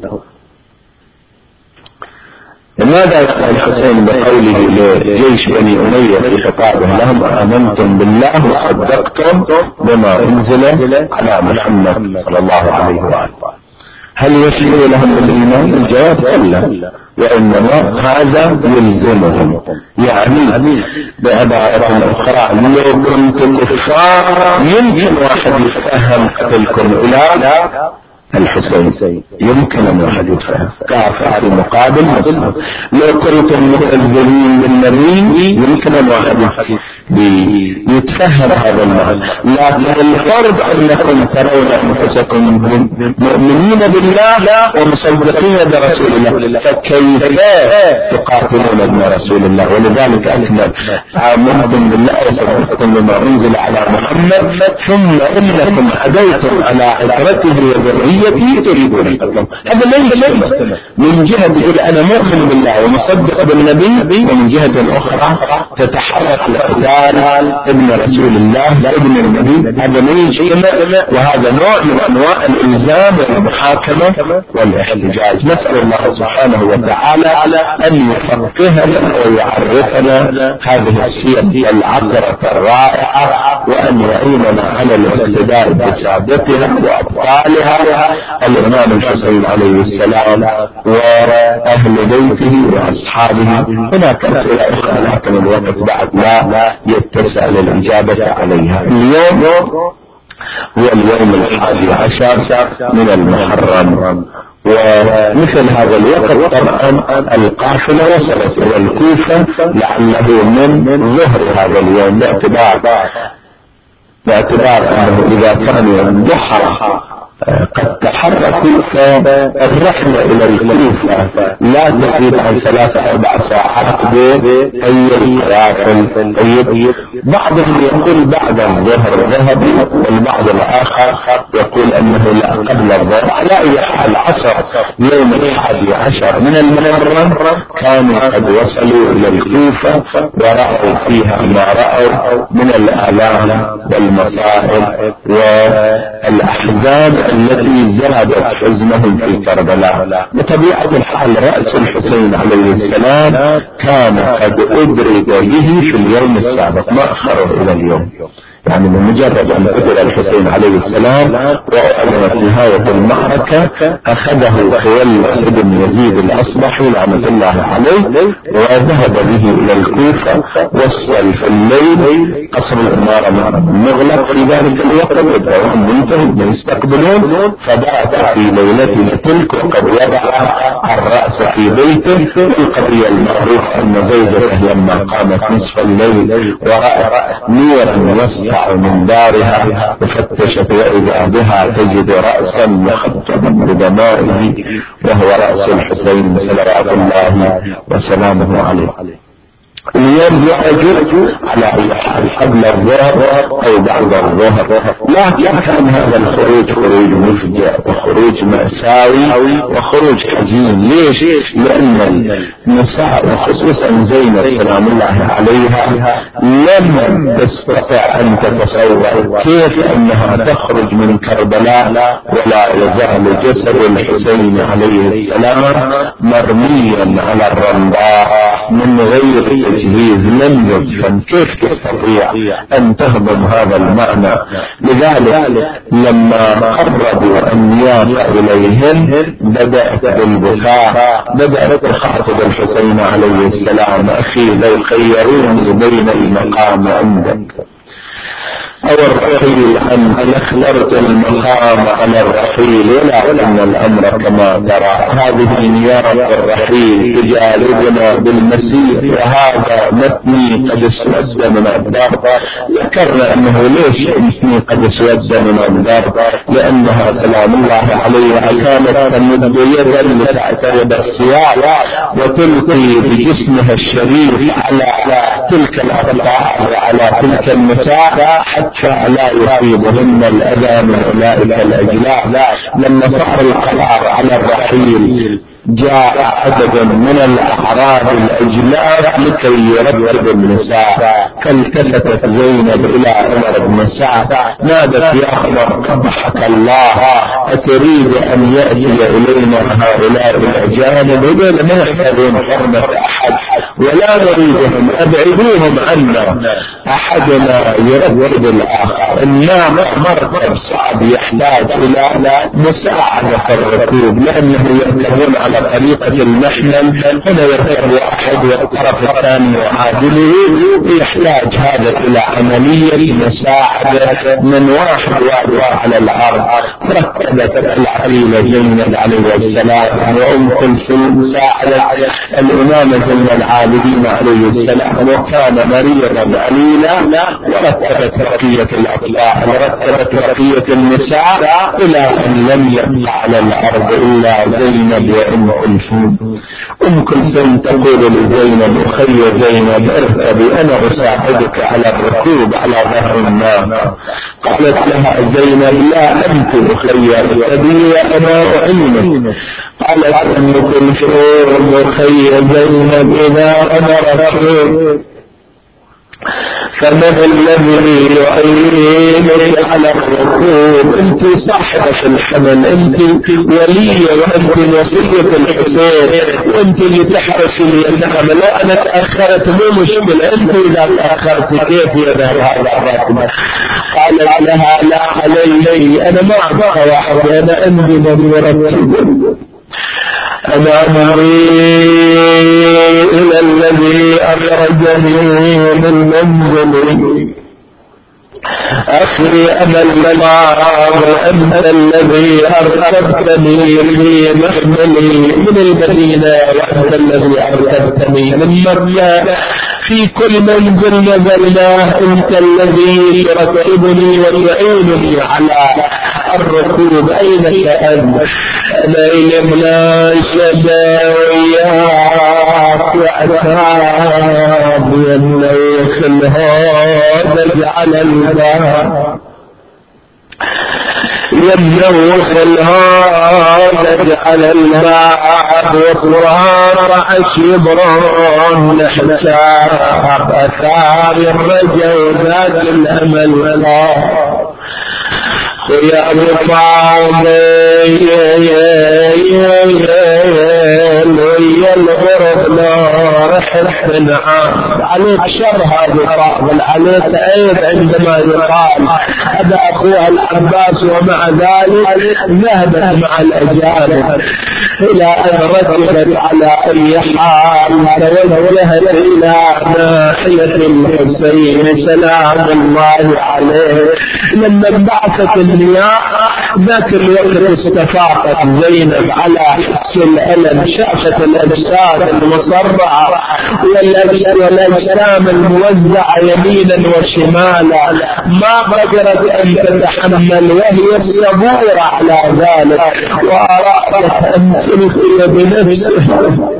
لماذا يقول الحسين بقوله لجيش بني أمية في خطابه لهم: آمنتم بالله وصدقتم بما أنزل على محمد صلى الله عليه وآله؟ هل يشير لهم الإيمان؟ الجواب كلا، وإنما هذا يلزمهم. يعني بعبارة أخرى: لو كنتم كفار يمكن واحد يتفهم قتلكم إلى الحسين، يمكن أن واحد يتفهم كافر في مقابل مسلم. لو كنتم مكذبين بالنبي يمكن أن واحد يتفهم هذا المعنى، لكن الفرض أنكم ترون أنفسكم مؤمنين بالله ومصدقين برسول الله، فكيف تقاتلون ابن رسول الله؟ ولذلك أكمل: آمنتم بالله وصدقتم بما أنزل على محمد ثم إنكم عديتم على عترته وذريته تريدون القتل. هذا ليس من جهة يقول أنا مؤمن بالله ومصدق بالنبي، ومن جهة أخرى تتحرك لقتال ابن رسول الله لابن النبي. هذا ليس، وهذا نوع من أنواع الإلزام والمحاكمة والاحتجاج. نسأل الله سبحانه وتعالى أن يفقهنا ويعرفنا هذه السيرة العطرة الرائعة، وأن يعيننا على الاقتداء بسادتها وأبطالها الإمام الحسين عليه السلام وأهل بيته وأصحابه. هناك أسئلة أخرى لكن الوقت بعد لا يتسع للإجابة عليها. اليوم هو اليوم 11 من المحرم، ومثل هذا الوقت طبعا القافلة وصلت إلى الكوفة لعله من ظهر هذا اليوم، باعتبار أنه إذا كان يوم ضحى قد تحركوا، فالرحلة إلى الكوفة لا تزيد عن 3-4 ساعات بأي قوافل. بعضهم يقول بعد الظهر ذهبي، والبعض الآخر يقول أنه لا قبل الظهر. على أي حال عصر يوم 11 من المحرم كانوا قد وصلوا إلى الكوفة ورأوا فيها ما رأوا من الآلام والمصائب والأحزان التي زادت حزنهم في كربلاء. بطبيعة الحال رأس الحسين عليه السلام كان قد أدرج به في اليوم السابق، ما أخره إلى اليوم. يعني من مجرد أن قتل الحسين عليه السلام وأعلنت نهاية المعركة أخذه خويلد بن يزيد الأصبحي لعنة الله عليه وذهب به إلى الكوفة. وصل في الليل قصر الإمارة مغلق في ذلك الوقت، والدوام منتهي يستقبلون، فبات في ليلته تلك وقد وضع الرأس في بيته. القضية المعروفة أن زوجته لما قامت نصف الليل ورأت نورا يسطع من دارها وفتشت وإذا بها تجد رأسا مخطبا بدمائه وهو رأس الحسين صلوات الله وسلامه عليه. اليوم يحتج على أي حال قبل الظهر أو بعد الظهر، لكن كان هذا الخروج خروج مفجع وخروج مأساوي وخروج حزين. ليش؟ لأن النساء وخصوصا زينب سلام الله عليها لم تستطع أن تتصور كيف أنها تخرج من كربلاء ولا يزال جسد الحسين عليه السلام مرميا على الرمضاء من غير تجهيز، لم يدفن. كيف تستطيع أن تهضم هذا المعنى؟ لذلك لما قربوا النيافة إليهن بدأت بالبكاء، بدأت تخاطب الحسين عليه السلام: أخي لو خيروني بين المقام عندك أو الرحيل أنت لاخترت المقام على الرحيل، ولكن الأمر كما ترى هذه نيابة الرحيل تجالبنا بالمسير وهذا متني قد اسود من الدار. ذكرنا أنه ليش متني قد اسود من الدار؟ لأنها سلام الله عليها كانت تمد يدا لتعترض السياق وتلقي بجسمها الشريف على تلك الأطلاع وعلى تلك النساء حتى لا يصيبهن الأذى من أولئك الأجلاء. لما صار القرار على الرحيل جاء عدد من الأعراب الأجلاف لكي يرتب النساء، فالتفتت زينب إلى عمر بن سعد نادت: يا عمر قبحك الله، أتريد أن يأتي إلينا هؤلاء الأجانب؟ إذن ما يحتاجون حرمة أحد ولا نريدهم، أبعدوهم عنا، أحدنا يرتب الآخر. النام مركب صعب يحتاج إلى مساعدة الركوب، لأنه يركبون على طريقة المحمل، هنا يركب واحد والطرف الثاني يعادله، يحتاج هذا إلى عملية مساعدة من واحد على الأرض. ركبت العليلة زينب عليه السلام وأم كلثوم ساعدت الإمامة زين العابدين عليه السلام، وكان مريضا عليلا، ورتبت بقية الأطفال، ورتبت بقية النساء، إلى أن لم يبقى على الأرض إلا زينب وأم كلثوم. أم كلثوم تقول لزينب: أخي زينب اركبي، أنا أساعدك على الركوب على ظهر الناقة. قالت لها زينب: لا أنت أخي اركبي وأنا أعينك. قالت أم كلثوم: أخي زينب إذا أنا ركوب فمن الذي يعينك على الركوب؟ انت صاحبة الحمل، انت ولية، وانت وصية الحسين، وانت اللي تحرسي النعم. لا انا تأخرت مو مشكلة، انت اذا تأخرت كيف يظهر هذا الركب؟ قالت لها: لا علي، انا ما ابقى واحد، انا عندي من يرتب، أنا أمري إلى الذي أخرجني من منزلي، أخري أنا المنام، أنت الذي أركبتني في محملي من المدينة، وأنت الذي أركبتني من مكة، في كل منزل نزلناه أنت الذي تركبني وتعينني على الركوب. أينك أنت؟ أنا يمنى شداوياك وأتاب ينيخ الهاد على الباب، يمنوخ الهاد على الماء، وصرار عشبرون حساب أثار الرجا وذات الأمل ولا يا مصابي ويا الغرب نار حسن عام عليك شر هذه الرغبة، عليك عيب عندما يقال هذا أخوها العباس، ومع ذلك ذهبت مع الأجانب إلى أن ركبت على أي حال توجهت إلى ناحية الحسين سلام الله عليه. لما انبعثت المياه ذاك الوقت استفاقت زينب على حس الألم، شافت الأجساد المصرعة والأجسام الموزعة يمينا وشمالا، ما قدرت أن تتحمل وهي صبورة على ذلك، وأرادت أن تلقي بنفسها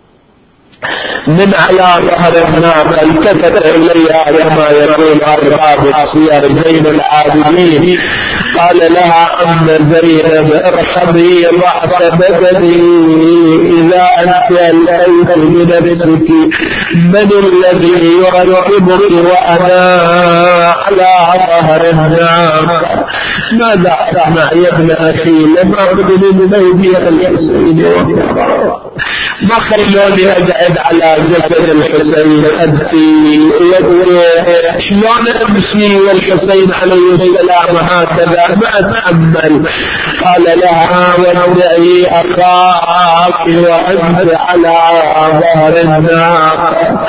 من على ظهر الناقة. التفت إليها كما يقول أرباب السير زين العابدين، قال لها: أم زينب ارحبي ضعف بدني، إذا أنت ألقيت بنفسك من الذي يركبك وأنا على ظهر الناقة؟ ماذا أصنع يا ابن أخي؟ لم أخذ من بيدي الحسين ما خلوني أقعد على جسد الحسين أبكي شلون أمشي والحسين عليه السلام هكذا ما أتحمل. قال لها: وادعي أخاك وأنت على ظهر الناقة،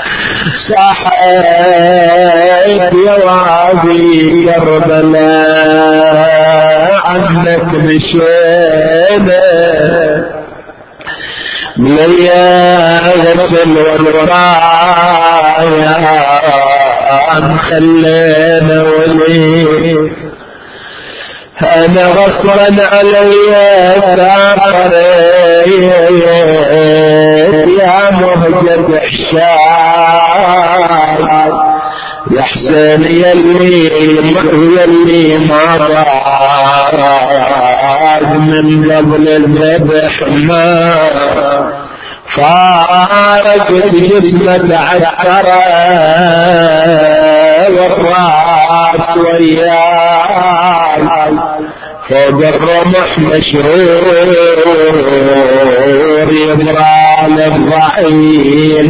صاحت يا وادي كربلاء عنك مشينا ليا غسل والرايا خلينا ولي أنا غصرا علي سافرت يا مهجة حشاي يا حسين يلي ما ضاق من قبل الذبح ما فارق جسمك عكرة والراس وياك فوق الرمح مشهور يبرال الضعين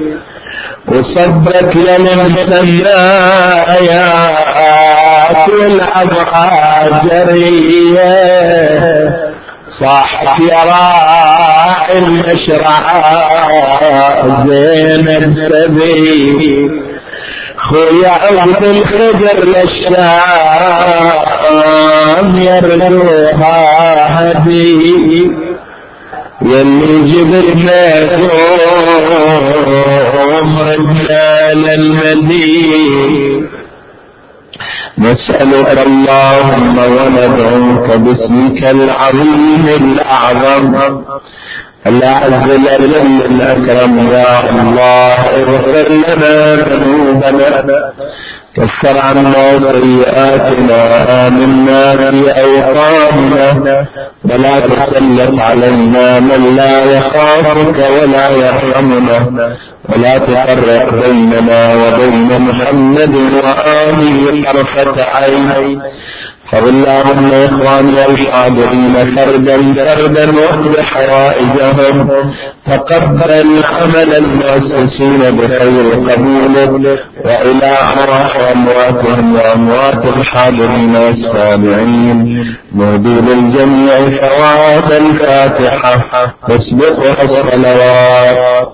وصدك للمسنايات والأبعاد جرية صاحب يا راعي المشرعة زينب سبي خويا عبد الخدر للشام يرجوها هدي يلي جبرنا ردنا للمدين نسألك اللهم وندعوك باسمك العظيم الأعظم الأعز الأجل الأكرم يا الله اغفر لنا ذنوبنا كفر عنا سيئاتنا آمنا في أوطاننا ولا تسلط علينا من لا يخافك ولا يرحمنا ولا تفرق بيننا وبين محمد وآله طرفة عين فاللهم إخواننا الحاضرين فردا واقض حوائجهم تقبل عمل المؤسسين بخير قبولك وإلى أرواح أمواتهم وأموات الحاضرين والسامعين نهدي للجميع ثواب الفاتحة تسبقها الصلوات.